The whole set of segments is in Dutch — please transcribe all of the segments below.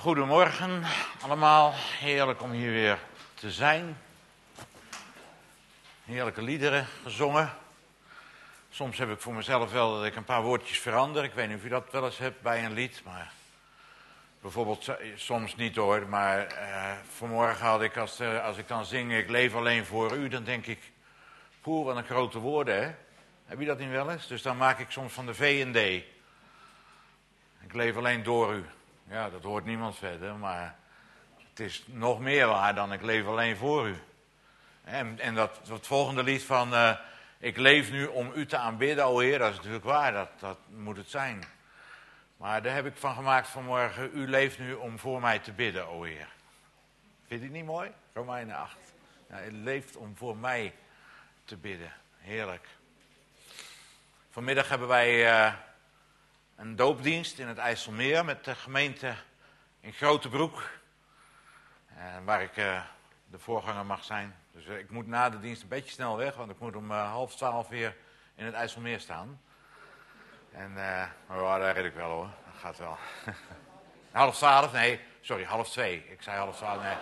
Goedemorgen allemaal, heerlijk om hier weer te zijn. Heerlijke liederen gezongen. Soms heb ik voor mezelf wel dat ik een paar woordjes verander. Ik weet niet of u dat wel eens hebt bij een lied, maar bijvoorbeeld soms niet hoor. Maar vanmorgen had ik, als ik dan zing, ik leef alleen voor u, dan denk ik, poeh, wat een grote woorden hè. Heb je dat niet wel eens? Dus dan maak ik soms van de V en D. Ik leef alleen door u. Ja, dat hoort niemand verder, maar het is nog meer waar dan ik leef alleen voor u. En dat volgende lied van ik leef nu om u te aanbidden, o Heer, dat is natuurlijk waar, dat moet het zijn. Maar daar heb ik van gemaakt vanmorgen, u leeft nu om voor mij te bidden, o Heer. Vind je het niet mooi? Romeinen 8. Ja, u leeft om voor mij te bidden. Heerlijk. Vanmiddag hebben wij een doopdienst in het IJsselmeer met de gemeente in Grotebroek. Waar ik de voorganger mag zijn. Dus ik moet na de dienst een beetje snel weg, want ik moet om 11:30 weer in het IJsselmeer staan. En oh, daar red ik wel hoor, dat gaat wel. 11:30, nee, sorry, 11:30. Ik zei 11:30, nee.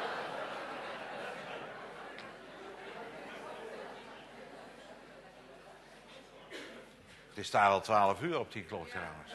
Het is daar al 12 uur op die klok trouwens.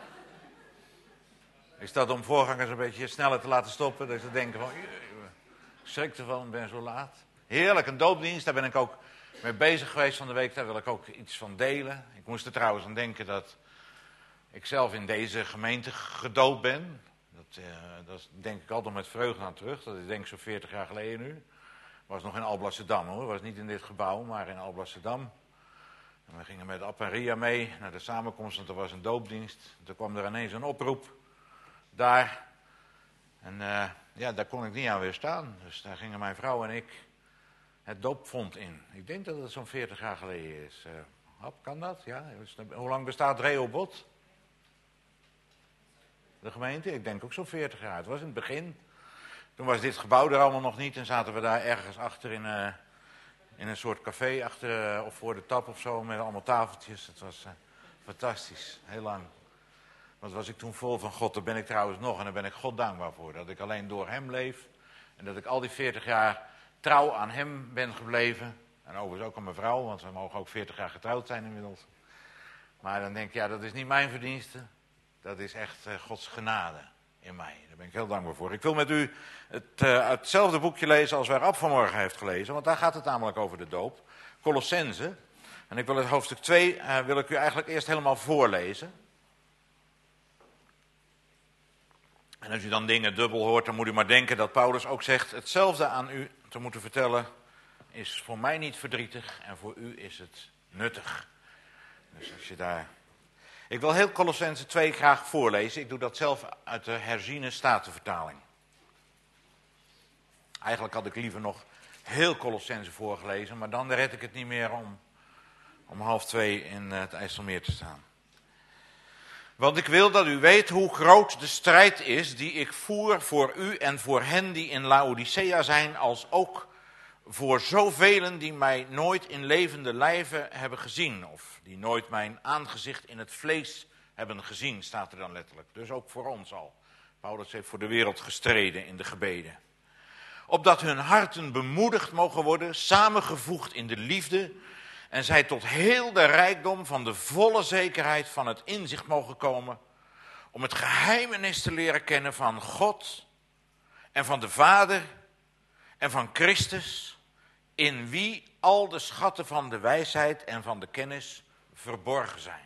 Is dat om voorgangers een beetje sneller te laten stoppen? Dat ze denken van, ik schrik ervan, ik ben zo laat. Heerlijk, een doopdienst, daar ben ik ook mee bezig geweest van de week. Daar wil ik ook iets van delen. Ik moest er trouwens aan denken dat ik zelf in deze gemeente gedoopt ben. Dat denk ik altijd met vreugde aan terug. Dat is denk ik zo'n 40 jaar geleden nu. Was nog in Alblasserdam hoor, was niet in dit gebouw, maar in Alblasserdam. En we gingen met Ab en Ria mee naar de samenkomst, want er was een doopdienst. Toen kwam er ineens een oproep daar. En ja, daar kon ik niet aan weerstaan. Dus daar gingen mijn vrouw en ik het doopvont in. Ik denk dat het zo'n 40 jaar geleden is. Hap, kan dat? Ja. Hoe lang bestaat Rehoboth? De gemeente? Ik denk ook zo'n 40 jaar. Het was in het begin. Toen was dit gebouw er allemaal nog niet. En zaten we daar ergens achter in een soort café. Achter of voor de tap of zo. Met allemaal tafeltjes. Het was fantastisch. Heel lang. Wat was ik toen vol van God. Daar ben ik trouwens nog. En daar ben ik God dankbaar voor. Dat ik alleen door hem leef. En dat ik al die 40 jaar trouw aan hem ben gebleven. En overigens ook aan mijn vrouw. Want we mogen ook 40 jaar getrouwd zijn inmiddels. Maar dan denk ik, ja, dat is niet mijn verdienste. Dat is echt Gods genade in mij. Daar ben ik heel dankbaar voor. Ik wil met u hetzelfde boekje lezen als waar Ab vanmorgen heeft gelezen. Want daar gaat het namelijk over de doop. Colossense. En ik wil het hoofdstuk 2, wil ik u eigenlijk eerst helemaal voorlezen. En als u dan dingen dubbel hoort, dan moet u maar denken dat Paulus ook zegt, hetzelfde aan u te moeten vertellen is voor mij niet verdrietig en voor u is het nuttig. Dus als je daar... Ik wil heel Colossense 2 graag voorlezen. Ik doe dat zelf uit de herziene statenvertaling. Eigenlijk had ik liever nog heel Colossense voorgelezen, maar dan red ik het niet meer om 1:30 in het IJsselmeer te staan. Want ik wil dat u weet hoe groot de strijd is die ik voer voor u en voor hen die in Laodicea zijn, als ook voor zoveel die mij nooit in levende lijve hebben gezien. Of die nooit mijn aangezicht in het vlees hebben gezien, staat er dan letterlijk. Dus ook voor ons al. Paulus heeft voor de wereld gestreden in de gebeden. Opdat hun harten bemoedigd mogen worden, samengevoegd in de liefde, en zij tot heel de rijkdom van de volle zekerheid van het inzicht mogen komen, om het geheimenis te leren kennen van God en van de Vader en van Christus, in wie al de schatten van de wijsheid en van de kennis verborgen zijn.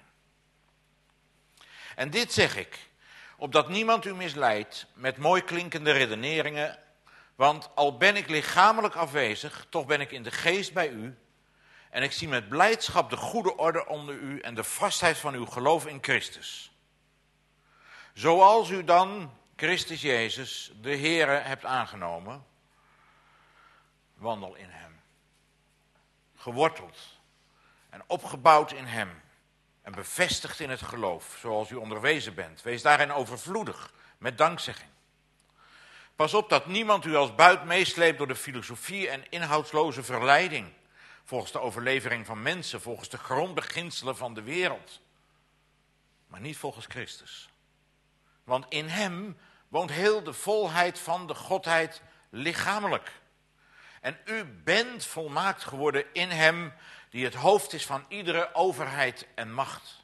En dit zeg ik, opdat niemand u misleidt met mooi klinkende redeneringen, want al ben ik lichamelijk afwezig, toch ben ik in de geest bij u, en ik zie met blijdschap de goede orde onder u en de vastheid van uw geloof in Christus. Zoals u dan Christus Jezus, de Heere, hebt aangenomen, wandel in hem. Geworteld en opgebouwd in hem en bevestigd in het geloof, zoals u onderwezen bent. Wees daarin overvloedig, met dankzegging. Pas op dat niemand u als buit meesleept door de filosofie en inhoudsloze verleiding, volgens de overlevering van mensen, volgens de grondbeginselen van de wereld, maar niet volgens Christus. Want in hem woont heel de volheid van de Godheid lichamelijk. En u bent volmaakt geworden in hem die het hoofd is van iedere overheid en macht.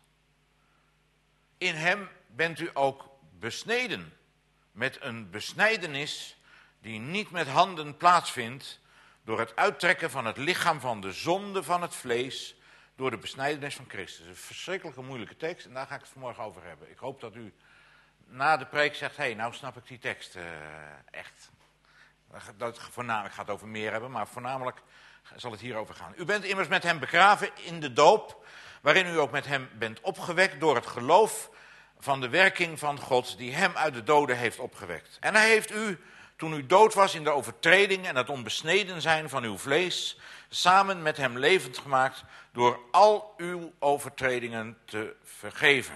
In hem bent u ook besneden met een besnijdenis die niet met handen plaatsvindt door het uittrekken van het lichaam van de zonde van het vlees door de besnijdenis van Christus. Een verschrikkelijke moeilijke tekst en daar ga ik het vanmorgen over hebben. Ik hoop dat u na de preek zegt, hé, nou snap ik die tekst echt. Dat voornamelijk gaat over meer hebben, maar voornamelijk zal het hierover gaan. U bent immers met hem begraven in de doop, waarin u ook met hem bent opgewekt door het geloof van de werking van God die hem uit de doden heeft opgewekt. En hij heeft u, toen u dood was in de overtreding en het onbesneden zijn van uw vlees, samen met hem levend gemaakt door al uw overtredingen te vergeven.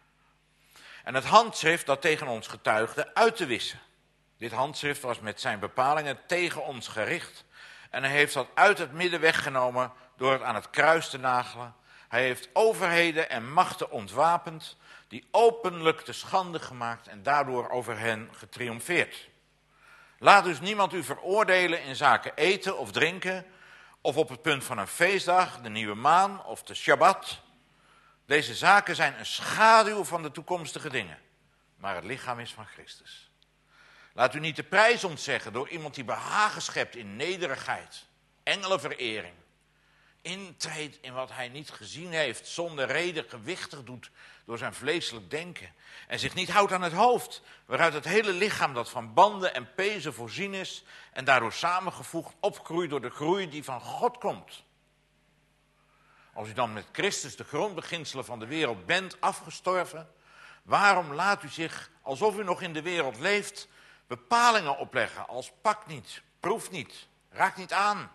En het handschrift dat tegen ons getuigde uit te wissen. Dit handschrift was met zijn bepalingen tegen ons gericht. En hij heeft dat uit het midden weggenomen door het aan het kruis te nagelen. Hij heeft overheden en machten ontwapend, die openlijk te schande gemaakt en daardoor over hen getriomfeerd. Laat dus niemand u veroordelen in zaken eten of drinken, of op het punt van een feestdag, de nieuwe maan of de Shabbat. Deze zaken zijn een schaduw van de toekomstige dingen, maar het lichaam is van Christus. Laat u niet de prijs ontzeggen door iemand die behagen schept in nederigheid, engelenverering, intreedt in wat hij niet gezien heeft, zonder reden gewichtig doet door zijn vleeselijk denken en zich niet houdt aan het hoofd, waaruit het hele lichaam dat van banden en pezen voorzien is en daardoor samengevoegd opgroeit door de groei die van God komt. Als u dan met Christus de grondbeginselen van de wereld bent afgestorven, waarom laat u zich, alsof u nog in de wereld leeft, bepalingen opleggen als pak niet, proef niet, raak niet aan?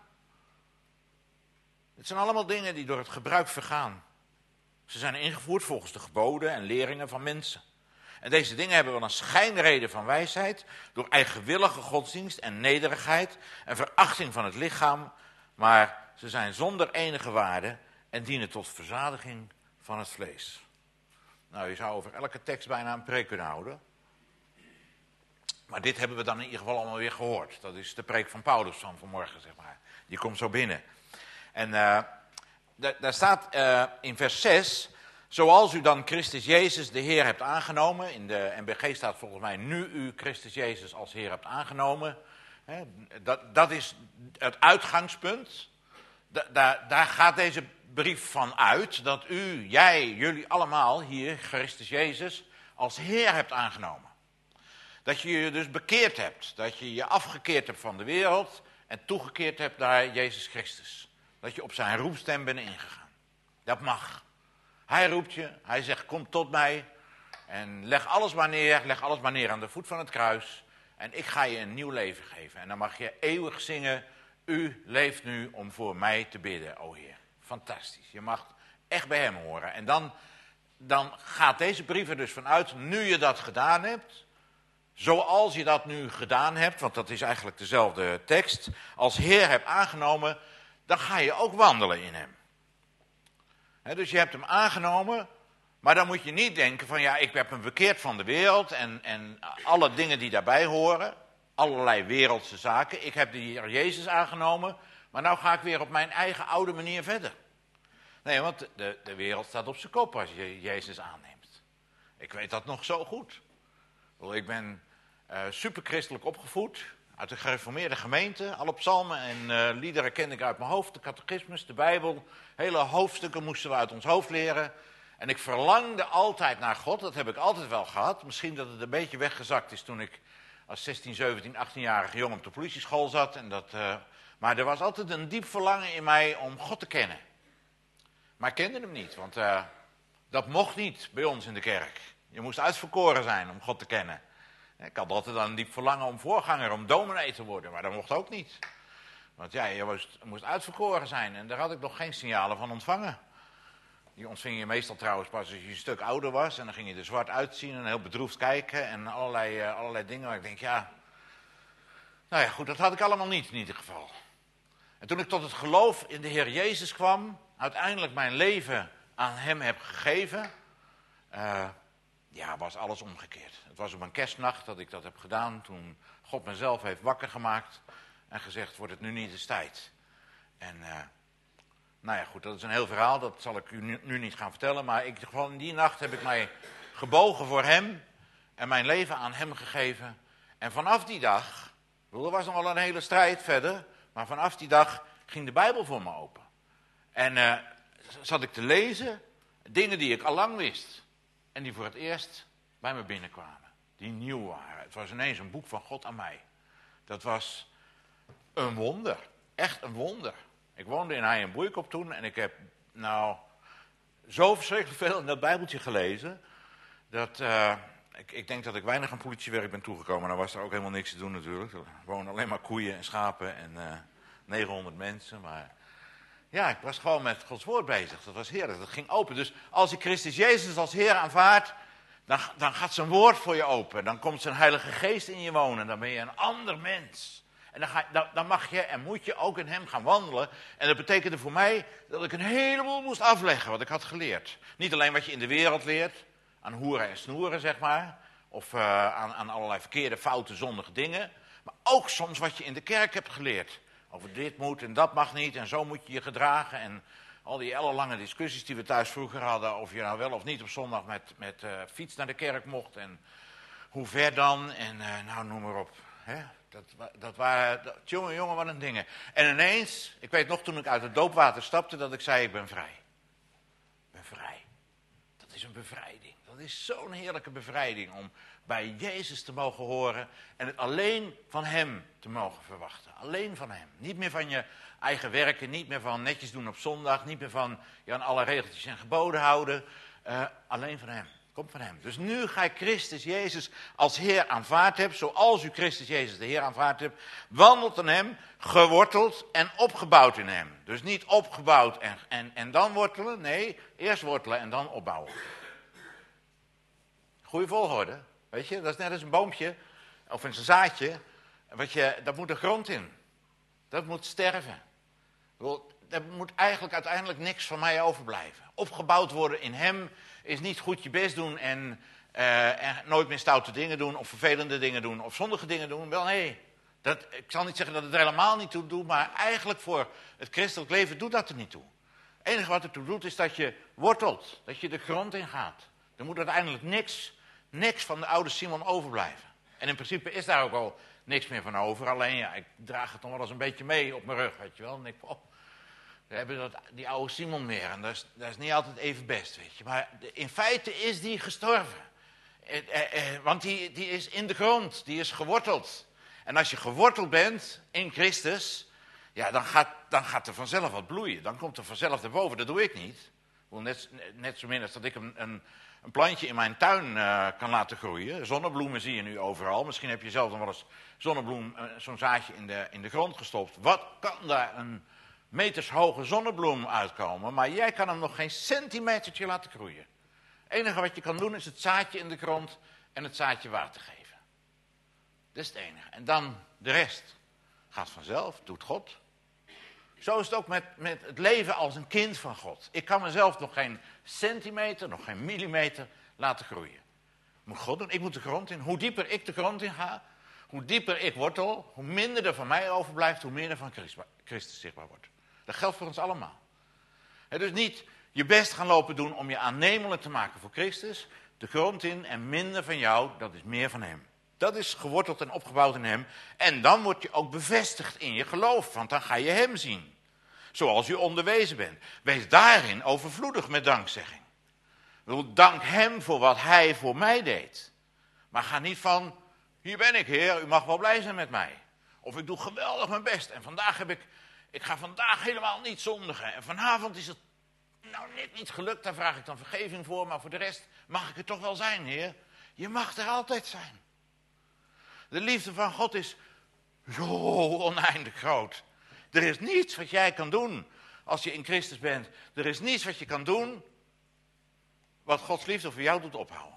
Het zijn allemaal dingen die door het gebruik vergaan. Ze zijn ingevoerd volgens de geboden en leringen van mensen. En deze dingen hebben wel een schijnreden van wijsheid door eigenwillige godsdienst en nederigheid en verachting van het lichaam, maar ze zijn zonder enige waarde en dienen tot verzadiging van het vlees. Nou, je zou over elke tekst bijna een preek kunnen houden. Maar dit hebben we dan in ieder geval allemaal weer gehoord. Dat is de preek van Paulus van vanmorgen, zeg maar. Die komt zo binnen. En daar staat in vers 6... Zoals u dan Christus Jezus de Heer hebt aangenomen. In de NBG staat volgens mij nu u Christus Jezus als Heer hebt aangenomen. Dat is het uitgangspunt. Daar gaat deze brief van uit. Dat u, jij, jullie allemaal hier Christus Jezus als Heer hebt aangenomen. Dat je je dus bekeerd hebt. Dat je je afgekeerd hebt van de wereld. En toegekeerd hebt naar Jezus Christus. Dat je op zijn roepstem bent ingegaan. Dat mag. Hij roept je, hij zegt kom tot mij en leg alles maar neer aan de voet van het kruis en ik ga je een nieuw leven geven. En dan mag je eeuwig zingen, u leeft nu om voor mij te bidden, o Heer. Fantastisch, je mag echt bij hem horen. En dan gaat deze brief er dus vanuit, nu je dat gedaan hebt, zoals je dat nu gedaan hebt, want dat is eigenlijk dezelfde tekst, als Heer hebt aangenomen, dan ga je ook wandelen in hem. Dus je hebt hem aangenomen, maar dan moet je niet denken van ja, ik heb me bekeerd van de wereld en alle dingen die daarbij horen, allerlei wereldse zaken. Ik heb de Heer Jezus aangenomen, maar nou ga ik weer op mijn eigen oude manier verder. Nee, want de wereld staat op zijn kop als je Jezus aanneemt. Ik weet dat nog zo goed. Ik ben superchristelijk opgevoed, uit de gereformeerde gemeente. Alle psalmen en liederen kende ik uit mijn hoofd, de catechismus, de Bijbel. Hele hoofdstukken moesten we uit ons hoofd leren. En ik verlangde altijd naar God, dat heb ik altijd wel gehad. Misschien dat het een beetje weggezakt is toen ik als 16, 17, 18-jarige jongen op de politieschool zat. Maar er was altijd een diep verlangen in mij om God te kennen. Maar ik kende hem niet, want dat mocht niet bij ons in de kerk. Je moest uitverkoren zijn om God te kennen. Ik had altijd een diep verlangen om voorganger, om dominee te worden, maar dat mocht ook niet. Want ja, je moest uitverkoren zijn en daar had ik nog geen signalen van ontvangen. Die ontving je meestal trouwens pas als je een stuk ouder was. En dan ging je er zwart uitzien en heel bedroefd kijken en allerlei dingen waar ik denk, ja... Nou ja, goed, dat had ik allemaal niet in ieder geval. En toen ik tot het geloof in de Heer Jezus kwam, uiteindelijk mijn leven aan hem heb gegeven... ja, was alles omgekeerd. Het was op een kerstnacht dat ik dat heb gedaan, toen God mezelf heeft wakker gemaakt en gezegd, wordt het nu niet eens tijd. En nou ja, goed, dat is een heel verhaal, dat zal ik u nu niet gaan vertellen, maar in die nacht heb ik mij gebogen voor hem en mijn leven aan hem gegeven. En vanaf die dag, er was nog wel een hele strijd verder, maar vanaf die dag ging de Bijbel voor me open. En zat ik te lezen, dingen die ik al lang wist en die voor het eerst bij me binnenkwamen, die nieuw waren. Het was ineens een boek van God aan mij. Dat was een wonder, echt een wonder. Ik woonde in Hei en Broeikop toen en ik heb zo verschrikkelijk veel in dat Bijbeltje gelezen, dat ik denk dat ik weinig aan politiewerk ben toegekomen. Dan was er ook helemaal niks te doen natuurlijk. Er woonden alleen maar koeien en schapen en 900 mensen. Maar ja, ik was gewoon met Gods woord bezig. Dat was heerlijk, dat ging open. Dus als ik Christus Jezus als Heer aanvaard, dan gaat zijn woord voor je open. Dan komt zijn Heilige Geest in je wonen. Dan ben je een ander mens. En dan mag je en moet je ook in hem gaan wandelen. En dat betekende voor mij dat ik een heleboel moest afleggen wat ik had geleerd. Niet alleen wat je in de wereld leert, aan hoeren en snoeren zeg maar. Of aan allerlei verkeerde, foute, zondige dingen. Maar ook soms wat je in de kerk hebt geleerd. Over dit moet en dat mag niet en zo moet je je gedragen. En al die ellenlange discussies die we thuis vroeger hadden. Of je nou wel of niet op zondag met fiets naar de kerk mocht. En hoe ver dan en noem maar op. Hè? Dat waren, jongen, wat een dingen. En ineens, ik weet nog toen ik uit het doopwater stapte, dat ik zei, ik ben vrij. Ik ben vrij. Dat is een bevrijding. Dat is zo'n heerlijke bevrijding om bij Jezus te mogen horen en het alleen van hem te mogen verwachten. Alleen van hem. Niet meer van je eigen werken, niet meer van netjes doen op zondag, niet meer van je aan alle regeltjes en geboden houden. Alleen van hem. Komt van hem. Dus nu ga ik Christus Jezus als Heer aanvaard hebt, zoals u Christus Jezus de Heer aanvaard hebt, wandelt in hem, geworteld en opgebouwd in hem. Dus niet opgebouwd en dan wortelen, nee, eerst wortelen en dan opbouwen. Goeie volgorde, weet je, dat is net als een boompje, of een zaadje, dat moet de grond in. Dat moet sterven. Er moet eigenlijk uiteindelijk niks van mij overblijven. Opgebouwd worden in hem is niet goed je best doen en nooit meer stoute dingen doen of vervelende dingen doen of zondige dingen doen. Wel nee, ik zal niet zeggen dat het er helemaal niet toe doet, maar eigenlijk voor het christelijk leven doet dat er niet toe. Het enige wat er toe doet is dat je wortelt, dat je de grond in gaat. Er moet uiteindelijk niks van de oude Simon overblijven. En in principe is daar ook al niks meer van over, alleen ja, ik draag het nog wel eens een beetje mee op mijn rug, weet je wel. En ik we hebben die oude Simon meer en dat is niet altijd even best, weet je. Maar in feite is die gestorven. Want die is in de grond, die is geworteld. En als je geworteld bent in Christus, ja, dan gaat er vanzelf wat bloeien. Dan komt er vanzelf erboven, dat doe ik niet. Net zo min als dat ik een plantje in mijn tuin kan laten groeien. Zonnebloemen zie je nu overal. Misschien heb je zelf nog wel eens zonnebloem, zo'n zaadje in de grond gestopt. Wat kan daar een metershoge zonnebloem uitkomen, maar jij kan hem nog geen centimetertje laten groeien. Het enige wat je kan doen is het zaadje in de grond en het zaadje water geven. Dat is het enige. En dan de rest gaat vanzelf, doet God. Zo is het ook met het leven als een kind van God. Ik kan mezelf nog geen centimeter, nog geen millimeter laten groeien. Moet God doen, ik moet de grond in. Hoe dieper ik de grond in ga, hoe dieper ik wortel, hoe minder er van mij overblijft, hoe meer er van Christus zichtbaar wordt. Dat geldt voor ons allemaal. Dus niet je best gaan lopen doen om je aannemelijk te maken voor Christus. De grond in en minder van jou, dat is meer van hem. Dat is geworteld en opgebouwd in hem. En dan word je ook bevestigd in je geloof, want dan ga je hem zien. Zoals je onderwezen bent. Wees daarin overvloedig met dankzegging. Dank hem voor wat hij voor mij deed. Maar ga niet van, hier ben ik Heer, u mag wel blij zijn met mij. Of ik doe geweldig mijn best en ik ga vandaag helemaal niet zondigen. En vanavond is het net niet gelukt, daar vraag ik dan vergeving voor. Maar voor de rest mag ik er toch wel zijn, Heer. Je mag er altijd zijn. De liefde van God is zo oneindig groot. Er is niets wat jij kan doen als je in Christus bent. Er is niets wat je kan doen wat Gods liefde voor jou doet ophouden.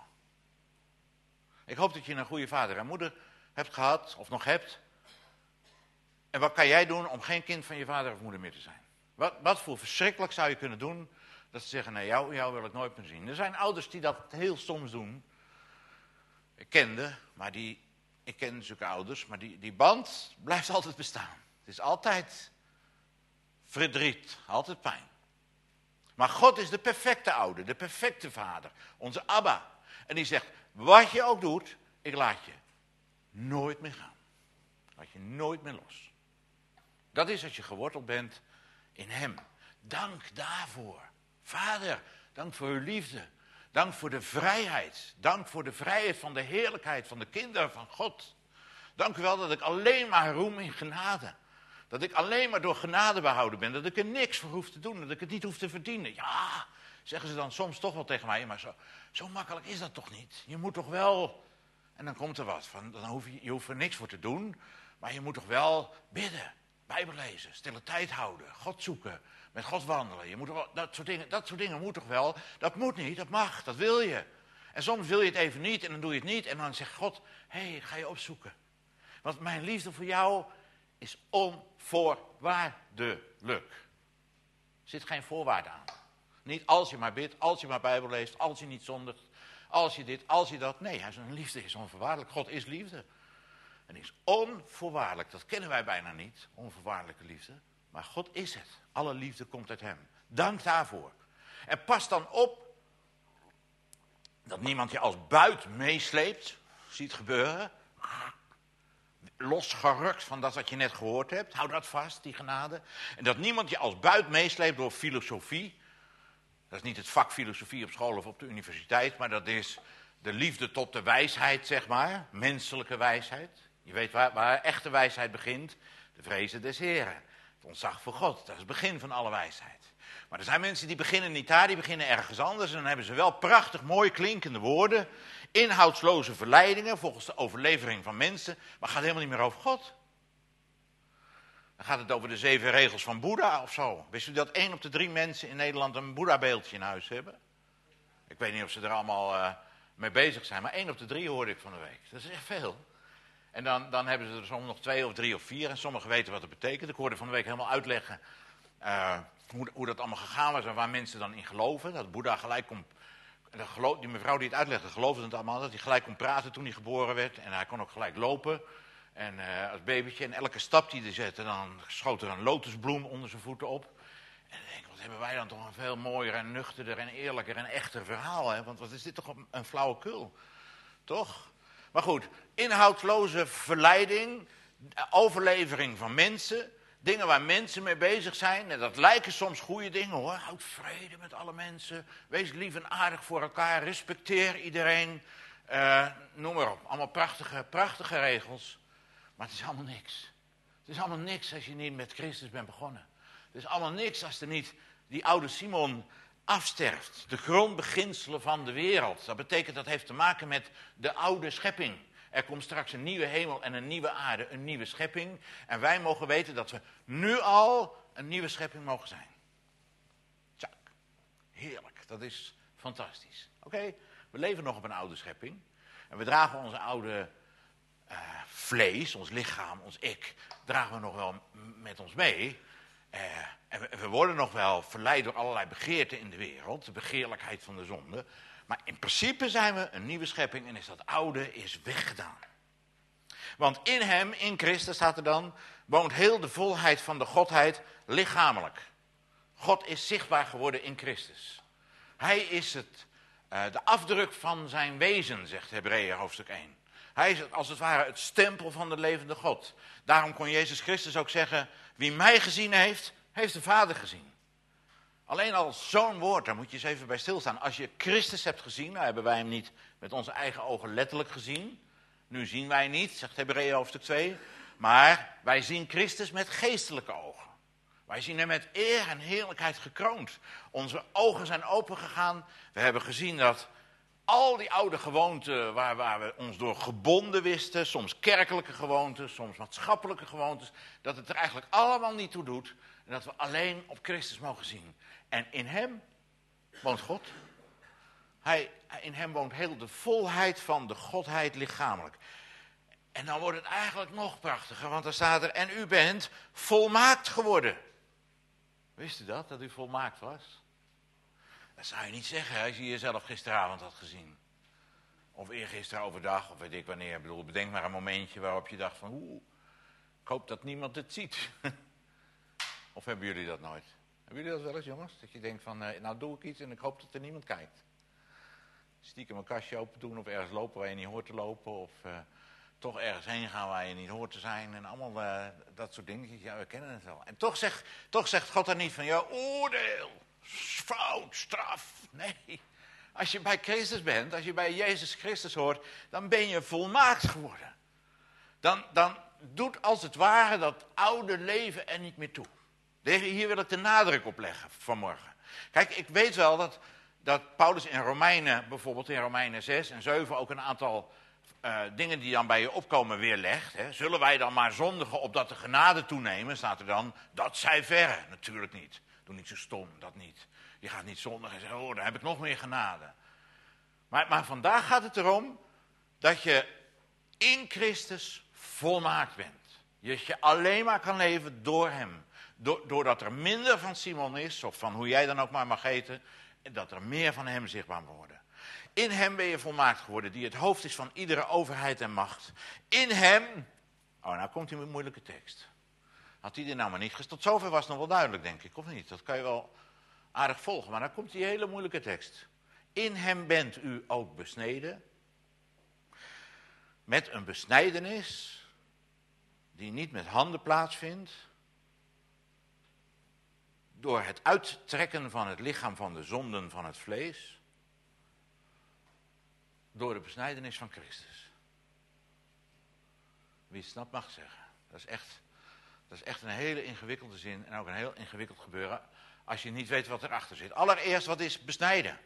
Ik hoop dat je een goede vader en moeder hebt gehad, of nog hebt. En wat kan jij doen om geen kind van je vader of moeder meer te zijn? Wat voor verschrikkelijk zou je kunnen doen dat ze zeggen, nee, jou wil ik nooit meer zien. Er zijn ouders die dat heel soms doen. ik ken zulke ouders, maar die band blijft altijd bestaan. Het is altijd verdriet, altijd pijn. Maar God is de perfecte ouder, de perfecte vader, onze Abba. En die zegt, wat je ook doet, ik laat je nooit meer gaan. Laat je nooit meer los. Dat is als je geworteld bent in hem. Dank daarvoor. Vader, dank voor uw liefde. Dank voor de vrijheid. Dank voor de vrijheid van de heerlijkheid van de kinderen van God. Dank u wel dat ik alleen maar roem in genade. Dat ik alleen maar door genade behouden ben. Dat ik er niks voor hoef te doen. Dat ik het niet hoef te verdienen. Ja, zeggen ze dan soms toch wel tegen mij. Maar zo makkelijk is dat toch niet. Je moet toch wel... En dan komt er wat van. Dan je hoeft er niks voor te doen. Maar je moet toch wel bidden. Bijbel lezen. Stille tijd houden. God zoeken. Met God wandelen. Je moet wel, dat soort dingen moet toch wel. Dat moet niet. Dat mag. Dat wil je. En soms wil je het even niet. En dan doe je het niet. En dan zegt God. Hé, ik ga je opzoeken. Want mijn liefde voor jou is onvoorwaardelijk. Er zit geen voorwaarde aan. Niet als je maar bidt, als je maar Bijbel leest, als je niet zondigt, als je dit, als je dat. Nee, zijn liefde is onvoorwaardelijk. God is liefde. En is onvoorwaardelijk. Dat kennen wij bijna niet, onvoorwaardelijke liefde. Maar God is het. Alle liefde komt uit hem. Dank daarvoor. En pas dan op dat niemand je als buit meesleept. Ziet gebeuren. Losgerukt van dat wat je net gehoord hebt. Hou dat vast, die genade. En dat niemand je als buit meesleept door filosofie. Dat is niet het vak filosofie op school of op de universiteit. Maar dat is de liefde tot de wijsheid, zeg maar. Menselijke wijsheid. Je weet waar echte wijsheid begint. De vrezen des Heren. Het ontzag voor God. Dat is het begin van alle wijsheid. Maar er zijn mensen die beginnen niet daar, die beginnen ergens anders. En dan hebben ze wel prachtig mooi klinkende woorden. Inhoudsloze verleidingen volgens de overlevering van mensen. Maar het gaat helemaal niet meer over God. Dan gaat het over de 7 regels van Boeddha of zo. Wist u dat 1 op de 3 mensen in Nederland een Boeddha-beeldje in huis hebben? Ik weet niet of ze er allemaal mee bezig zijn. Maar 1 op de 3 hoorde ik van de week. Dat is echt veel. En dan hebben ze er soms nog 2 of 3 of 4. En sommigen weten wat het betekent. Ik hoorde van de week helemaal uitleggen hoe dat allemaal gegaan was. En waar mensen dan in geloven. Dat Boeddha gelijk komt. Die mevrouw die het uitlegde geloofde het allemaal. Dat hij gelijk kon praten toen hij geboren werd. En hij kon ook gelijk lopen. En als babytje. En elke stap die hij zette, dan schoot er een lotusbloem onder zijn voeten op. En dan denk ik, wat hebben wij dan toch een veel mooier en nuchterder en eerlijker en echter verhaal. Hè? Want wat is dit toch een flauwekul. Toch? Maar goed, inhoudsloze verleiding, overlevering van mensen, dingen waar mensen mee bezig zijn. En dat lijken soms goede dingen hoor. Houd vrede met alle mensen, wees lief en aardig voor elkaar, respecteer iedereen. Noem maar op, allemaal prachtige regels. Maar het is allemaal niks. Het is allemaal niks als je niet met Christus bent begonnen. Het is allemaal niks als er niet die oude Simon afsterft. De grondbeginselen van de wereld. Dat betekent dat heeft te maken met de oude schepping. Er komt straks een nieuwe hemel en een nieuwe aarde, een nieuwe schepping. En wij mogen weten dat we nu al een nieuwe schepping mogen zijn. Tjak, heerlijk, dat is fantastisch. Oké, we leven nog op een oude schepping. En we dragen onze oude vlees, ons lichaam, ons ik, dragen we nog wel met ons mee. En we worden nog wel verleid door allerlei begeerten in de wereld, de begeerlijkheid van de zonde. Maar in principe zijn we een nieuwe schepping en is dat oude is weggedaan. Want in hem, in Christus staat er dan, woont heel de volheid van de Godheid lichamelijk. God is zichtbaar geworden in Christus. Hij is de afdruk van zijn wezen, zegt Hebreeën hoofdstuk 1. Hij is als het ware het stempel van de levende God. Daarom kon Jezus Christus ook zeggen, wie mij gezien heeft, heeft de Vader gezien. Alleen al zo'n woord, daar moet je eens even bij stilstaan. Als je Christus hebt gezien, nou hebben wij hem niet met onze eigen ogen letterlijk gezien. Nu zien wij niet, zegt Hebreeën hoofdstuk 2. Maar wij zien Christus met geestelijke ogen. Wij zien hem met eer en heerlijkheid gekroond. Onze ogen zijn opengegaan. We hebben gezien dat al die oude gewoonten waar we ons door gebonden wisten, soms kerkelijke gewoonten, soms maatschappelijke gewoontes, dat het er eigenlijk allemaal niet toe doet en dat we alleen op Christus mogen zien. En in hem woont God. In hem woont heel de volheid van de Godheid lichamelijk. En dan wordt het eigenlijk nog prachtiger, want dan staat er, en u bent volmaakt geworden. Wist u dat u volmaakt was? Dat zou je niet zeggen als je jezelf gisteravond had gezien. Of eergisteren overdag, of weet ik wanneer. Ik bedoel, bedenk maar een momentje waarop je dacht van... ik hoop dat niemand het ziet. Of hebben jullie dat nooit? Hebben jullie dat wel eens, jongens? Dat je denkt van, nou doe ik iets en ik hoop dat er niemand kijkt. Stiekem een kastje open doen of ergens lopen waar je niet hoort te lopen. Of toch ergens heen gaan waar je niet hoort te zijn. En allemaal dat soort dingetjes. Ja, we kennen het wel. En toch zegt God dan niet van, ja, oordeel, fout, straf. Nee. Als je bij Christus bent, als je bij Jezus Christus hoort, dan ben je volmaakt geworden. Dan doet als het ware dat oude leven er niet meer toe. Hier wil ik de nadruk op leggen vanmorgen. Kijk, ik weet wel dat Paulus in Romeinen, bijvoorbeeld in Romeinen 6 en 7... ook een aantal dingen die dan bij je opkomen weer legt. Hè. Zullen wij dan maar zondigen opdat de genade toenemen, staat er dan. Dat zij verre. Natuurlijk niet. Doe niet zo stom, dat niet. Je gaat niet zondigen en zeggen, oh, dan heb ik nog meer genade. Maar vandaag gaat het erom dat je in Christus volmaakt bent. Je alleen maar kan leven door hem. Doordat er minder van Simon is, of van hoe jij dan ook maar mag heten, en dat er meer van hem zichtbaar moet worden. In hem ben je volmaakt geworden, die het hoofd is van iedere overheid en macht. In hem, nou komt hij met een moeilijke tekst. Had hij dit nou maar niet gezegd? Tot zover was het nog wel duidelijk, denk ik, of niet? Dat kan je wel aardig volgen, maar dan komt die hele moeilijke tekst. In hem bent u ook besneden, met een besnijdenis die niet met handen plaatsvindt, door het uittrekken van het lichaam van de zonden van het vlees, door de besnijdenis van Christus. Wie het snapt mag zeggen. Dat is echt een hele ingewikkelde zin en ook een heel ingewikkeld gebeuren als je niet weet wat erachter zit. Allereerst, wat is besnijden?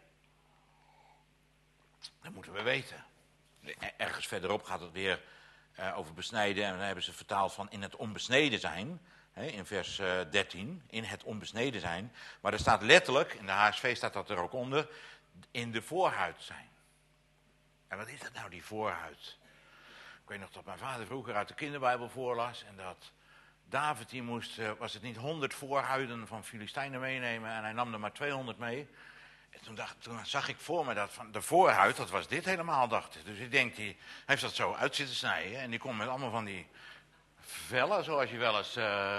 Dat moeten we weten. Ergens verderop gaat het weer over besnijden en dan hebben ze vertaald van in het onbesneden zijn. In vers 13, in het onbesneden zijn. Maar er staat letterlijk, in de HSV staat dat er ook onder, in de voorhuid zijn. En wat is dat nou, die voorhuid? Ik weet nog dat mijn vader vroeger uit de kinderbijbel voorlas en dat David die moest, was het niet 100 voorhuiden van Filistijnen meenemen en hij nam er maar 200 mee. En toen zag ik voor me dat van de voorhuid, dat was dit helemaal, dacht ik. Dus ik denk, hij heeft dat zo uit zitten snijden en die komt met allemaal van die vellen, zoals je wel eens,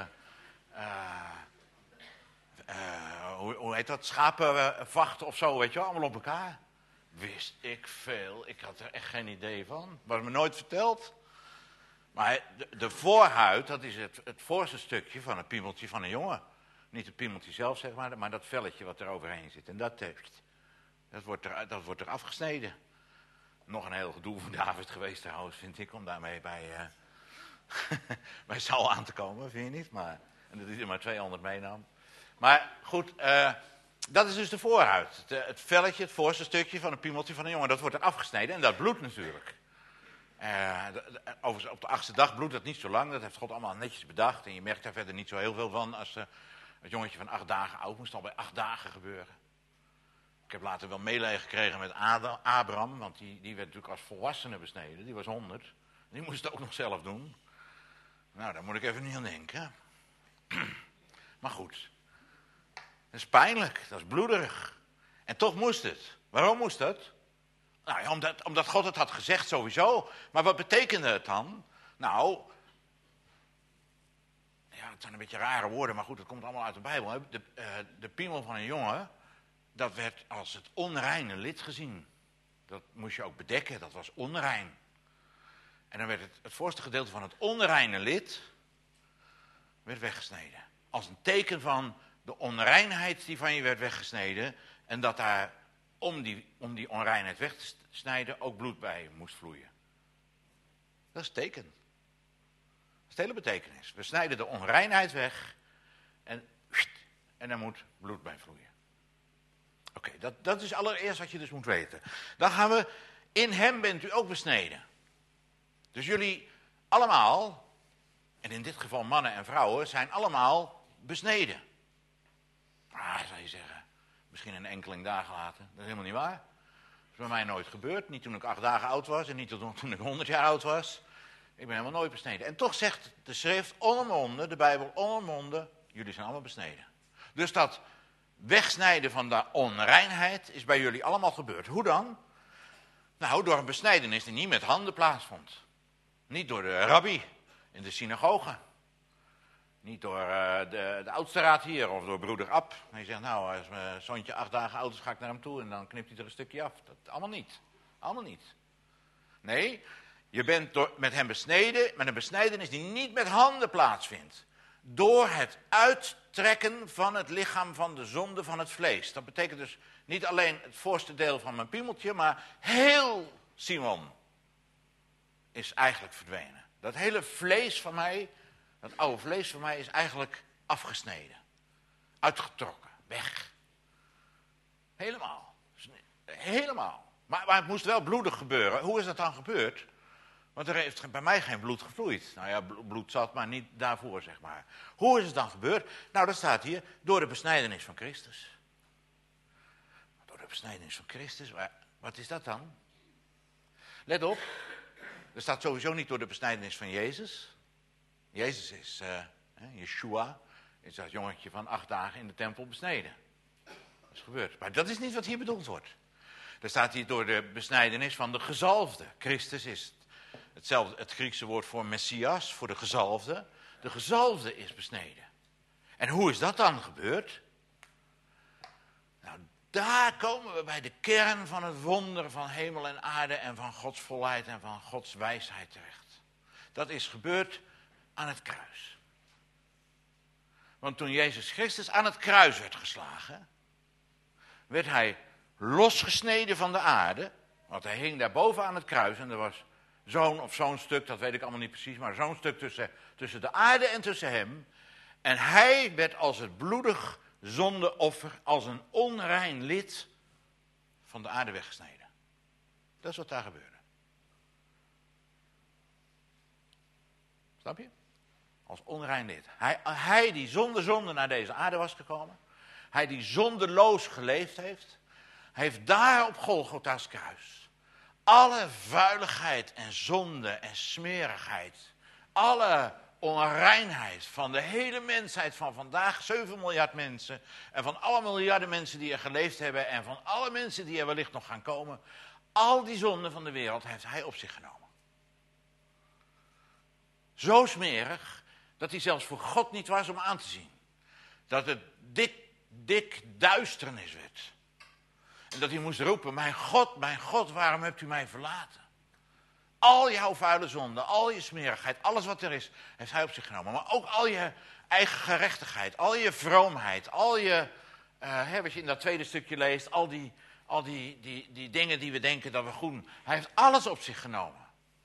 hoe heet dat, schapenvachten of zo, weet je wel, allemaal op elkaar. Wist ik veel, ik had er echt geen idee van, was me nooit verteld. Maar de voorhuid, dat is het voorste stukje van het piemeltje van een jongen. Niet het piemeltje zelf, zeg maar dat velletje wat er overheen zit. En dat wordt er afgesneden. Nog een heel gedoe voor David geweest trouwens, vind ik, om daarmee bij Saul aan te komen, vind je niet? En dat hij er maar 200 meenam. Maar goed, dat is dus de voorhuid. Het velletje, het voorste stukje van een piemeltje van een jongen, dat wordt er afgesneden en dat bloedt natuurlijk. Overigens, op de 8e dag bloedt dat niet zo lang, dat heeft God allemaal netjes bedacht. En je merkt daar verder niet zo heel veel van als het jongetje van 8 dagen oud moest al bij 8 dagen gebeuren. Ik heb later wel meeleven gekregen met Abraham, want die werd natuurlijk als volwassene besneden, die was 100. Die moest het ook nog zelf doen. Nou, daar moet ik even niet aan denken. Maar goed, dat is pijnlijk, dat is bloederig. En toch moest het. Waarom moest dat? Nou ja, omdat God het had gezegd sowieso. Maar wat betekende het dan? Nou, ja, het zijn een beetje rare woorden, maar goed, het komt allemaal uit de Bijbel. Hè? De piemel van een jongen, dat werd als het onreine lid gezien. Dat moest je ook bedekken, dat was onrein. En dan werd het voorste gedeelte van het onreine lid werd weggesneden. Als een teken van de onreinheid die van je werd weggesneden. En dat daar om die onreinheid weg te snijden ook bloed bij moest vloeien. Dat is het teken. Dat is de hele betekenis. We snijden de onreinheid weg en er moet bloed bij vloeien. Oké, dat is allereerst wat je dus moet weten. Dan gaan we, in hem bent u ook besneden. Dus jullie allemaal, en in dit geval mannen en vrouwen, zijn allemaal besneden. Zou je zeggen, misschien een enkeling dagen later. Dat is helemaal niet waar. Dat is bij mij nooit gebeurd. Niet toen ik 8 dagen oud was en niet toen ik 100 jaar oud was. Ik ben helemaal nooit besneden. En toch zegt de schrift onomwonden, de Bijbel onomwonden, jullie zijn allemaal besneden. Dus dat wegsnijden van de onreinheid is bij jullie allemaal gebeurd. Hoe dan? Nou, door een besnijdenis die niet met handen plaatsvond. Niet door de rabbi in de synagoge. Niet door de oudste raad hier of door broeder Ab. Hij zegt, nou, als mijn zoontje 8 dagen oud is, ga ik naar hem toe en dan knipt hij er een stukje af. Dat allemaal niet. Allemaal niet. Nee, je bent met hem besneden, met een besnijdenis die niet met handen plaatsvindt. Door het uittrekken van het lichaam van de zonde van het vlees. Dat betekent dus niet alleen het voorste deel van mijn piemeltje, maar heel Simon is eigenlijk verdwenen. Dat hele vlees van mij, dat oude vlees van mij is eigenlijk afgesneden. Uitgetrokken, weg. Helemaal. Helemaal. Maar het moest wel bloedig gebeuren. Hoe is dat dan gebeurd? Want er heeft bij mij geen bloed gevloeid. Nou ja, bloed zat, maar niet daarvoor, zeg maar. Hoe is het dan gebeurd? Nou, dat staat hier, door de besnijdenis van Christus. Door de besnijdenis van Christus, wat is dat dan? Let op, er staat sowieso niet door de besnijdenis van Jezus. Jezus is, Yeshua, is dat jongetje van 8 dagen in de tempel besneden. Dat is gebeurd. Maar dat is niet wat hier bedoeld wordt. Er staat hier door de besnijdenis van de gezalfde. Christus is hetzelfde, het Griekse woord voor Messias, voor de gezalfde. De gezalfde is besneden. En hoe is dat dan gebeurd? Nou, daar komen we bij de kern van het wonder van hemel en aarde en van Gods volheid en van Gods wijsheid terecht. Dat is gebeurd aan het kruis. Want toen Jezus Christus aan het kruis werd geslagen, werd hij losgesneden van de aarde, want hij hing daarboven aan het kruis en er was zo'n stuk, dat weet ik allemaal niet precies, maar zo'n stuk tussen de aarde en tussen hem. En hij werd als het bloedig zondeoffer, als een onrein lid van de aarde weggesneden. Dat is wat daar gebeurde. Snap je? Als onrein lid. Hij die zonder zonde naar deze aarde was gekomen, hij die zondeloos geleefd heeft daar op Golgotha's kruis alle vuiligheid en zonde en smerigheid, alle onreinheid van de hele mensheid van vandaag, 7 miljard mensen, en van alle miljarden mensen die er geleefd hebben en van alle mensen die er wellicht nog gaan komen, al die zonden van de wereld heeft hij op zich genomen. Zo smerig dat hij zelfs voor God niet was om aan te zien. Dat het dik duisternis werd. En dat hij moest roepen, mijn God, waarom hebt u mij verlaten? Al jouw vuile zonden, al je smerigheid, alles wat er is, heeft hij op zich genomen. Maar ook al je eigen gerechtigheid, al je vroomheid, al je, wat je in dat tweede stukje leest, al die dingen die we denken dat we goed doen. Hij heeft alles op zich genomen.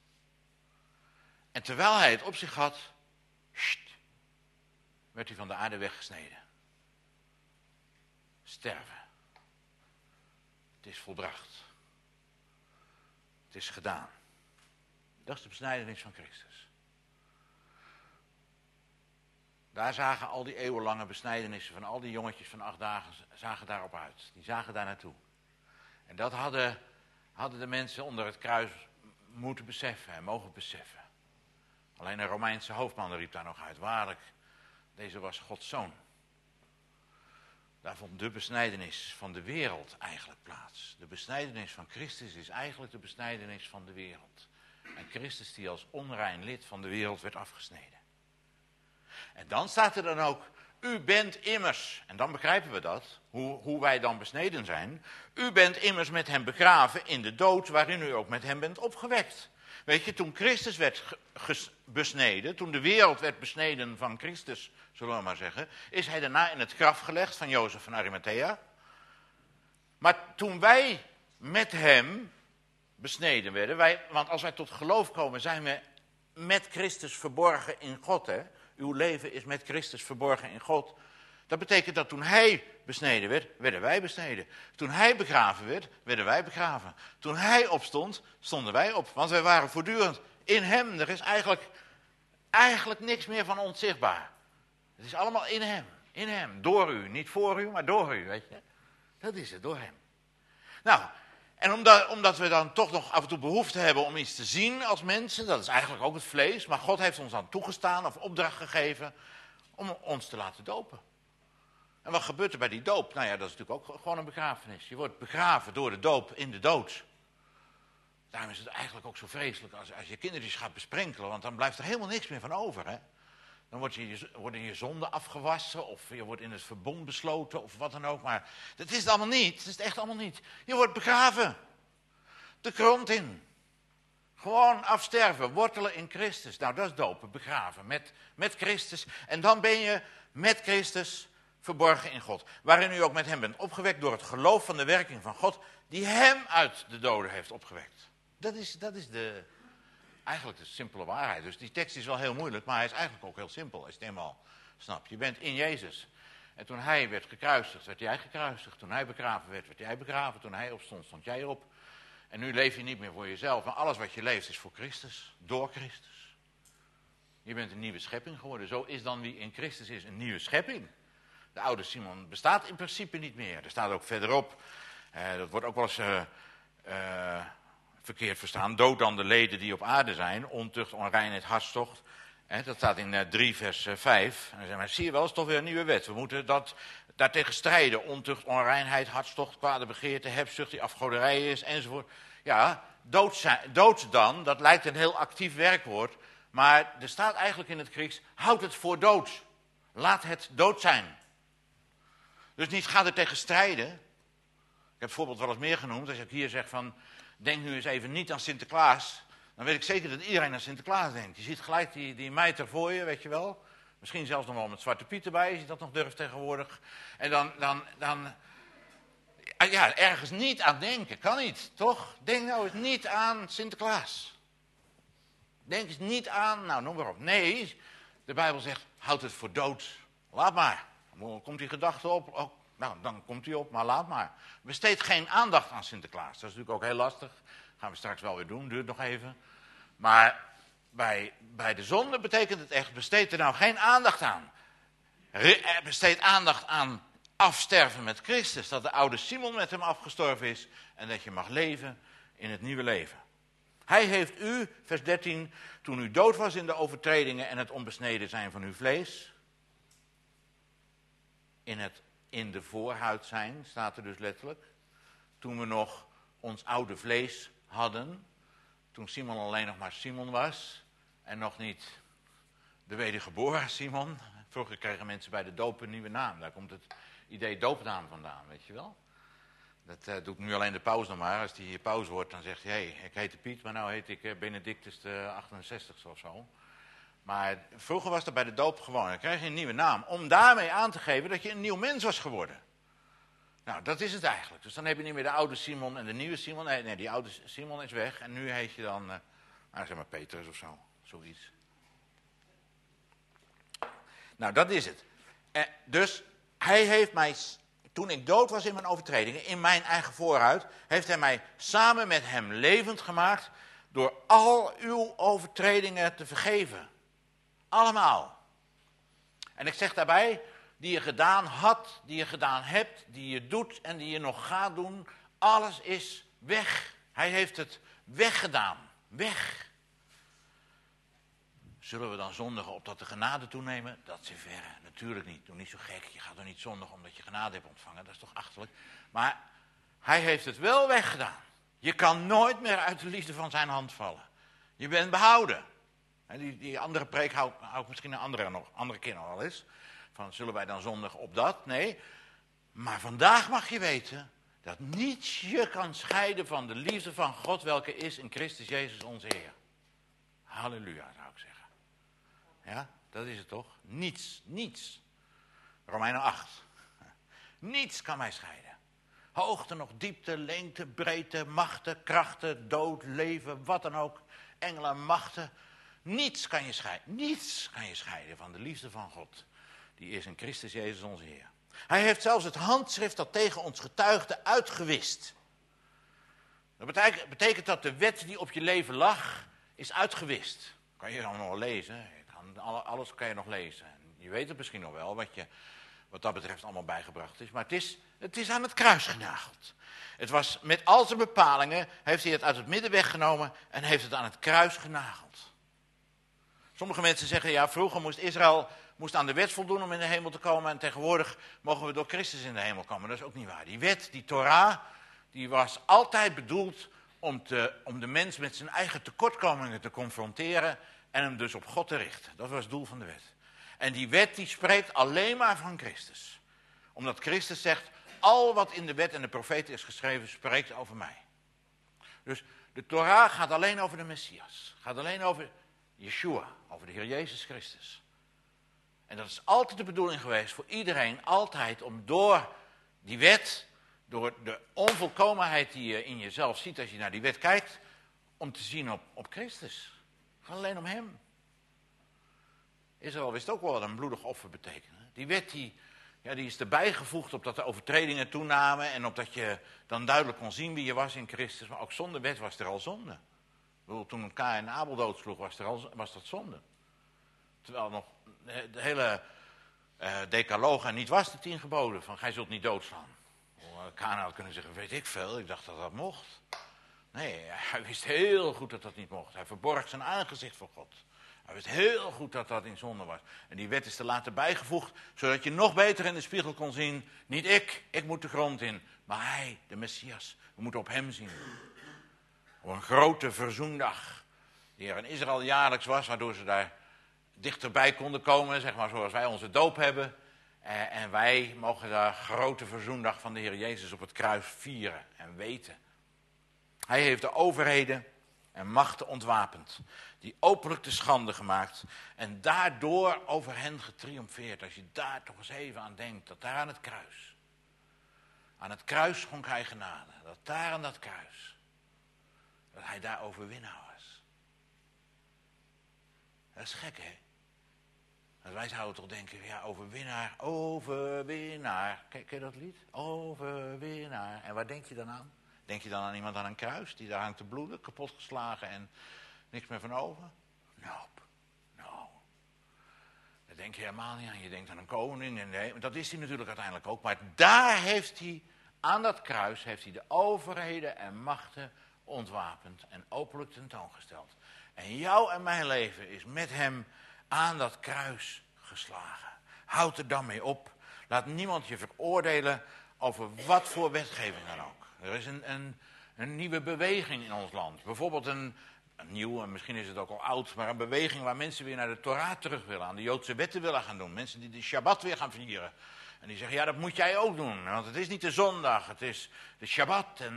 En terwijl hij het op zich had, werd hij van de aarde weggesneden. Sterven. Het is volbracht. Het is gedaan. Dat is de besnijdenis van Christus. Daar zagen al die eeuwenlange besnijdenissen van al die jongetjes van 8 dagen, zagen daarop uit. Die zagen daar naartoe. En dat hadden de mensen onder het kruis moeten beseffen en mogen beseffen. Alleen een Romeinse hoofdman riep daar nog uit. Waarlijk, deze was Gods zoon. Daar vond de besnijdenis van de wereld eigenlijk plaats. De besnijdenis van Christus is eigenlijk de besnijdenis van de wereld. En Christus die als onrein lid van de wereld werd afgesneden. En dan staat er dan ook, u bent immers, en dan begrijpen we dat, hoe wij dan besneden zijn. U bent immers met hem begraven in de dood waarin u ook met hem bent opgewekt. Weet je, toen Christus werd besneden, toen de wereld werd besneden van Christus, zullen we maar zeggen, is hij daarna in het graf gelegd van Jozef van Arimathea. Maar toen wij met hem besneden werden, want als wij tot geloof komen, zijn we met Christus verborgen in God. Hè? Uw leven is met Christus verborgen in God. Dat betekent dat toen hij besneden werd, werden wij besneden. Toen hij begraven werd, werden wij begraven. Toen hij opstond, stonden wij op. Want wij waren voortdurend in hem. Er is eigenlijk niks meer van ons zichtbaar. Het is allemaal in hem. In hem. Door u. Niet voor u, maar door u. Weet je? Dat is het, door hem. Nou, en omdat we dan toch nog af en toe behoefte hebben om iets te zien als mensen, dat is eigenlijk ook het vlees, maar God heeft ons dan toegestaan of opdracht gegeven om ons te laten dopen. En wat gebeurt er bij die doop? Nou ja, dat is natuurlijk ook gewoon een begrafenis. Je wordt begraven door de doop in de dood. Daarom is het eigenlijk ook zo vreselijk als je kindertjes gaat besprenkelen, want dan blijft er helemaal niks meer van over, hè. Dan worden je zonden afgewassen, of je wordt in het verbond besloten, of wat dan ook. Maar dat is het allemaal niet, dat is het echt allemaal niet. Je wordt begraven, de grond in. Gewoon afsterven, wortelen in Christus. Nou, dat is dopen, begraven met Christus. En dan ben je met Christus verborgen in God. Waarin u ook met hem bent opgewekt door het geloof van de werking van God, die hem uit de doden heeft opgewekt. Dat is eigenlijk de simpele waarheid. Dus die tekst is wel heel moeilijk, maar hij is eigenlijk ook heel simpel, als je het eenmaal snapt. Je bent in Jezus. En toen hij werd gekruisigd, werd jij gekruisigd. Toen hij begraven werd jij begraven. Toen hij opstond, stond jij op. En nu leef je niet meer voor jezelf, maar alles wat je leeft is voor Christus, door Christus. Je bent een nieuwe schepping geworden. Zo is dan wie in Christus is een nieuwe schepping. De oude Simon bestaat in principe niet meer. Er staat ook verderop, dat wordt ook wel eens verkeerd verstaan, dood dan de leden die op aarde zijn, ontucht, onreinheid, hartstocht. Dat staat in 3 vers 5. En dan zeggen we, zie je wel, is toch weer een nieuwe wet. We moeten daartegen strijden. Ontucht, onreinheid, hartstocht, kwade begeerte, hebzucht, die afgoderij is, enzovoort. Ja, dood dan, dat lijkt een heel actief werkwoord. Maar er staat eigenlijk in het Grieks, houd het voor dood. Laat het dood zijn. Dus niet ga er tegen strijden. Ik heb het voorbeeld wel eens meer genoemd. Als ik hier zeg van, denk nu eens even niet aan Sinterklaas, dan weet ik zeker dat iedereen aan Sinterklaas denkt. Je ziet gelijk die mijter voor je, weet je wel. Misschien zelfs nog wel met Zwarte Piet erbij, als je dat nog durft tegenwoordig. En dan ja, ergens niet aan denken, kan niet, toch? Denk nou eens niet aan Sinterklaas. Denk eens niet aan, nou noem maar op. Nee, de Bijbel zegt, houd het voor dood. Laat maar. Dan komt die gedachte op, oh, nou dan komt die op, maar laat maar. Besteed geen aandacht aan Sinterklaas. Dat is natuurlijk ook heel lastig. Gaan we straks wel weer doen, duurt nog even. Maar bij de zonde betekent het echt, besteed er nou geen aandacht aan. Besteed aandacht aan afsterven met Christus. Dat de oude Simon met hem afgestorven is. En dat je mag leven in het nieuwe leven. Hij heeft u, vers 13, toen u dood was in de overtredingen en het onbesneden zijn van uw vlees. In de voorhuid zijn, staat er dus letterlijk. Toen we nog ons oude vlees hadden. Toen Simon alleen nog maar Simon was. En nog niet de wedergeboren Simon. Vroeger kregen mensen bij de doop een nieuwe naam. Daar komt het idee doopnaam vandaan, weet je wel. Dat doet nu alleen de paus nog maar. Als die hier paus wordt, dan zegt hij, hey, ik heette Piet, maar nou heet ik Benedictus de 68 of zo. Maar vroeger was dat bij de doop gewoon. Dan kreeg je een nieuwe naam. Om daarmee aan te geven dat je een nieuw mens was geworden. Nou, dat is het eigenlijk. Dus dan heb je niet meer de oude Simon en de nieuwe Simon. Nee, die oude Simon is weg. En nu heet je dan, zeg maar Petrus of zo. Zoiets. Nou, dat is het. Dus hij heeft mij, toen ik dood was in mijn overtredingen, in mijn eigen voorhuid, heeft hij mij samen met hem levend gemaakt door al uw overtredingen te vergeven. Allemaal. En ik zeg daarbij, die je gedaan had, die je gedaan hebt, die je doet en die je nog gaat doen, alles is weg. Hij heeft het weggedaan. Weg. Zullen we dan zondigen opdat de genade toenemen? Dat is verre. Natuurlijk niet. Doe niet zo gek. Je gaat er niet zondigen omdat je genade hebt ontvangen. Dat is toch achterlijk. Maar hij heeft het wel weggedaan. Je kan nooit meer uit de liefde van zijn hand vallen. Je bent behouden. En die andere preek hou ik misschien een andere keer nog wel eens. Van zullen wij dan zondigen op dat? Nee. Maar vandaag mag je weten dat niets je kan scheiden van de liefde van God, welke is in Christus Jezus onze Heer. Halleluja, zou ik zeggen. Ja, dat is het toch? Niets. Romeinen 8. Niets kan mij scheiden. Hoogte nog, diepte, lengte, breedte, machten, krachten, dood, leven, wat dan ook. Engelen, machten. Niets kan je scheiden. Niets kan je scheiden van de liefde van God. Die is in Christus Jezus onze Heer. Hij heeft zelfs het handschrift dat tegen ons getuigde uitgewist. Dat betekent dat de wet die op je leven lag, is uitgewist. Kan je dan nog lezen. Alles kan je nog lezen. Je weet het misschien nog wel, wat dat betreft allemaal bijgebracht is. Maar het is aan het kruis genageld. Het was met al zijn bepalingen, heeft hij het uit het midden weggenomen en heeft het aan het kruis genageld. Sommige mensen zeggen, ja, vroeger moest Israël aan de wet voldoen om in de hemel te komen en tegenwoordig mogen we door Christus in de hemel komen. Dat is ook niet waar. Die wet, die Torah, die was altijd bedoeld om de mens met zijn eigen tekortkomingen te confronteren en hem dus op God te richten. Dat was het doel van de wet. En die wet die spreekt alleen maar van Christus. Omdat Christus zegt, al wat in de wet en de profeten is geschreven, spreekt over mij. Dus de Torah gaat alleen over de Messias. Gaat alleen over Yeshua, over de Heer Jezus Christus. En dat is altijd de bedoeling geweest voor iedereen, altijd om door die wet, door de onvolkomenheid die je in jezelf ziet als je naar die wet kijkt, om te zien op Christus. Het gaat alleen om hem. Israël wist ook wel wat een bloedig offer betekende. Die wet die is erbij gevoegd opdat de overtredingen toenamen en opdat je dan duidelijk kon zien wie je was in Christus. Maar ook zonder wet was er al zonde. Ik bedoel, toen Kaïn en Abel doodsloeg was dat zonde. Terwijl nog de hele decaloge niet was, de 10 geboden van gij zult niet doodslaan. Kaïn had kunnen zeggen, weet ik veel, ik dacht dat dat mocht. Nee, hij wist heel goed dat dat niet mocht. Hij verborg zijn aangezicht voor God. Hij wist heel goed dat dat in zonde was. En die wet is er later bijgevoegd, zodat je nog beter in de spiegel kon zien. Niet ik moet de grond in, maar hij, de Messias. We moeten op hem zien. Op een grote verzoendag, die er in Israël jaarlijks was, waardoor ze daar dichterbij konden komen, zeg maar zoals wij onze doop hebben. En wij mogen de grote verzoendag van de Heer Jezus op het kruis vieren en weten. Hij heeft de overheden en machten ontwapend, die openlijk te schande gemaakt en daardoor over hen getriomfeerd. Als je daar toch eens even aan denkt, dat daar aan het kruis schonk hij genade, dat daar aan dat kruis, dat hij daar overwinnaar was. Dat is gek, hè? Want wij zouden toch denken, ja, overwinnaar, overwinnaar. Ken je dat lied? Overwinnaar. En waar denk je dan aan? Denk je dan aan iemand aan een kruis, die daar hangt te bloeden, kapotgeslagen en niks meer van over? Nope. No. Daar denk je helemaal niet aan. Je denkt aan een koning. En dat is hij natuurlijk uiteindelijk ook. Maar daar heeft hij, aan dat kruis, heeft hij de overheden en machten ontwapend en openlijk tentoongesteld. En jouw en mijn leven is met hem aan dat kruis geslagen. Houd er dan mee op. Laat niemand je veroordelen over wat voor wetgeving dan ook. Er is een nieuwe beweging in ons land. Bijvoorbeeld een nieuw, en misschien is het ook al oud, maar een beweging waar mensen weer naar de Torah terug willen, aan de Joodse wetten willen gaan doen. Mensen die de Shabbat weer gaan vieren. En die zeggen, ja, dat moet jij ook doen, want het is niet de zondag, het is de Shabbat. En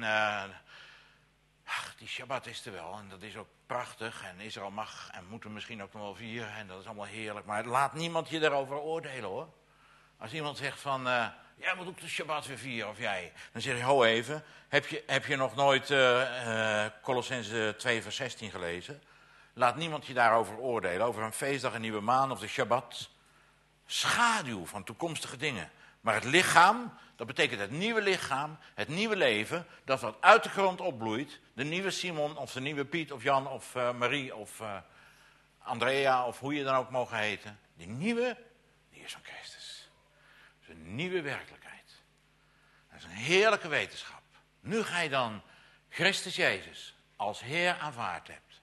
die Shabbat is er wel en dat is ook prachtig en Israël mag en moet hem misschien ook nog wel vieren en dat is allemaal heerlijk. Maar laat niemand je daarover oordelen, hoor. Als iemand zegt van, jij moet ook de Shabbat weer vieren, of jij. Dan zeg je, ho even, heb je nog nooit Kolossenzen 2 vers 16 gelezen? Laat niemand je daarover oordelen, over een feestdag, een nieuwe maan of de Shabbat. Schaduw van toekomstige dingen. Maar het lichaam, dat betekent het nieuwe lichaam, het nieuwe leven, dat wat uit de grond opbloeit. De nieuwe Simon, of de nieuwe Piet, of Jan, of Marie, of Andrea, of hoe je dan ook mogen heten. Die nieuwe, die is van Christus. Dat is een nieuwe werkelijkheid. Dat is een heerlijke wetenschap. Nu ga je dan Christus Jezus als Heer aanvaard hebt.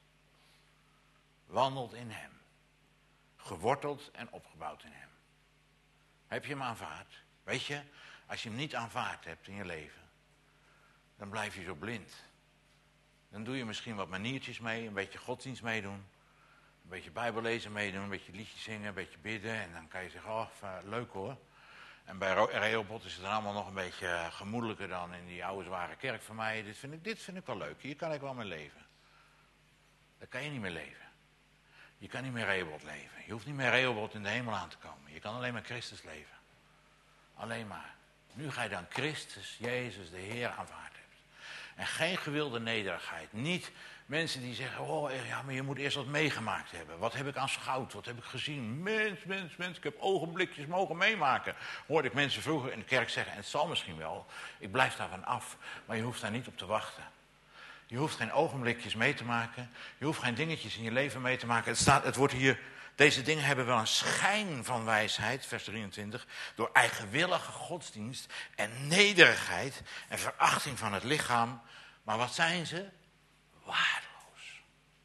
Wandelt in hem. Geworteld en opgebouwd in hem. Heb je hem aanvaard? Weet je, als je hem niet aanvaard hebt in je leven, dan blijf je zo blind. Dan doe je misschien wat maniertjes mee, een beetje godsdienst meedoen. Een beetje bijbellezen meedoen, een beetje liedjes zingen, een beetje bidden. En dan kan je zeggen, oh, leuk hoor. En bij Rehoboth is het dan allemaal nog een beetje gemoedelijker dan in die oude zware kerk van mij. Dit vind ik wel leuk, hier kan ik wel mee leven. Daar kan je niet meer leven. Je kan niet meer Rehoboth leven. Je hoeft niet meer Rehoboth in de hemel aan te komen. Je kan alleen maar Christus leven. Alleen maar. Nu ga je dan Christus, Jezus, de Heer aanvaard hebt. En geen gewilde nederigheid. Niet mensen die zeggen, oh ja, maar je moet eerst wat meegemaakt hebben. Wat heb ik aanschouwd? Wat heb ik gezien? Mens, ik heb ogenblikjes mogen meemaken. Hoorde ik mensen vroeger in de kerk zeggen, en het zal misschien wel, ik blijf daarvan af. Maar je hoeft daar niet op te wachten. Je hoeft geen ogenblikjes mee te maken. Je hoeft geen dingetjes in je leven mee te maken. Het wordt hier, deze dingen hebben wel een schijn van wijsheid, vers 23, door eigenwillige godsdienst en nederigheid en verachting van het lichaam. Maar wat zijn ze? Waardeloos.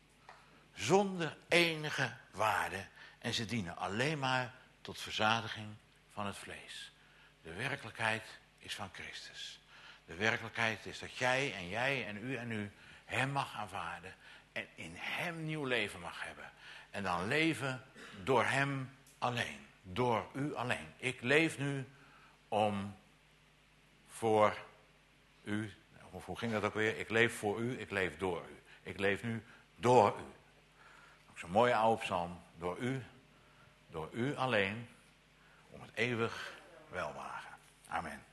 Zonder enige waarde. En ze dienen alleen maar tot verzadiging van het vlees. De werkelijkheid is van Christus. De werkelijkheid is dat jij en u hem mag aanvaarden en in hem nieuw leven mag hebben. En dan leven door hem alleen, door u alleen. Ik leef nu om voor u, hoe ging dat ook weer? Ik leef voor u, ik leef door u. Ik leef nu door u. Zo'n mooie oude psalm, door u alleen, om het eeuwig welwagen. Amen.